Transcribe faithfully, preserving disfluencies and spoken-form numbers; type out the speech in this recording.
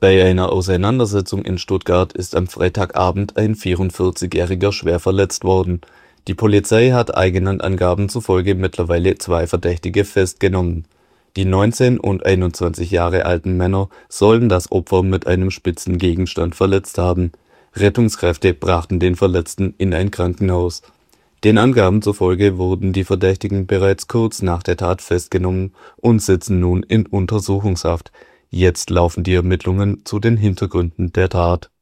Bei einer Auseinandersetzung in Stuttgart ist am Freitagabend ein vierundvierzigjähriger schwer verletzt worden. Die Polizei hat eigenen Angaben zufolge mittlerweile zwei Verdächtige festgenommen. Die neunzehn und einundzwanzig Jahre alten Männer sollen das Opfer mit einem spitzen Gegenstand verletzt haben. Rettungskräfte brachten den Verletzten in ein Krankenhaus. Den Angaben zufolge wurden die Verdächtigen bereits kurz nach der Tat festgenommen und sitzen nun in Untersuchungshaft. Jetzt laufen die Ermittlungen zu den Hintergründen der Tat.